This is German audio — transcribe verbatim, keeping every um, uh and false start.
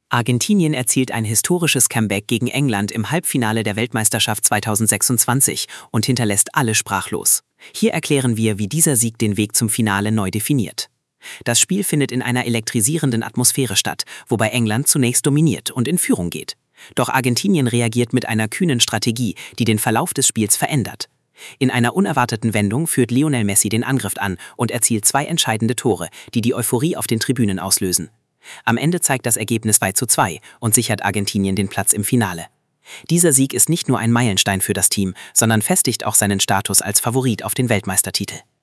Argentinien erzielt ein historisches Comeback gegen England im Halbfinale der Weltmeisterschaft zweitausendsechsundzwanzig und hinterlässt alle sprachlos. Hier erklären wir, wie dieser Sieg den Weg zum Finale neu definiert. Das Spiel findet in einer elektrisierenden Atmosphäre statt, wobei England zunächst dominiert und in Führung geht. Doch Argentinien reagiert mit einer kühnen Strategie, die den Verlauf des Spiels verändert. In einer unerwarteten Wendung führt Lionel Messi den Angriff an und erzielt zwei entscheidende Tore, die die Euphorie auf den Tribünen auslösen. Am Ende zeigt das Ergebnis zwei zu zwei und sichert Argentinien den Platz im Finale. Dieser Sieg ist nicht nur ein Meilenstein für das Team, sondern festigt auch seinen Status als Favorit auf den Weltmeistertitel.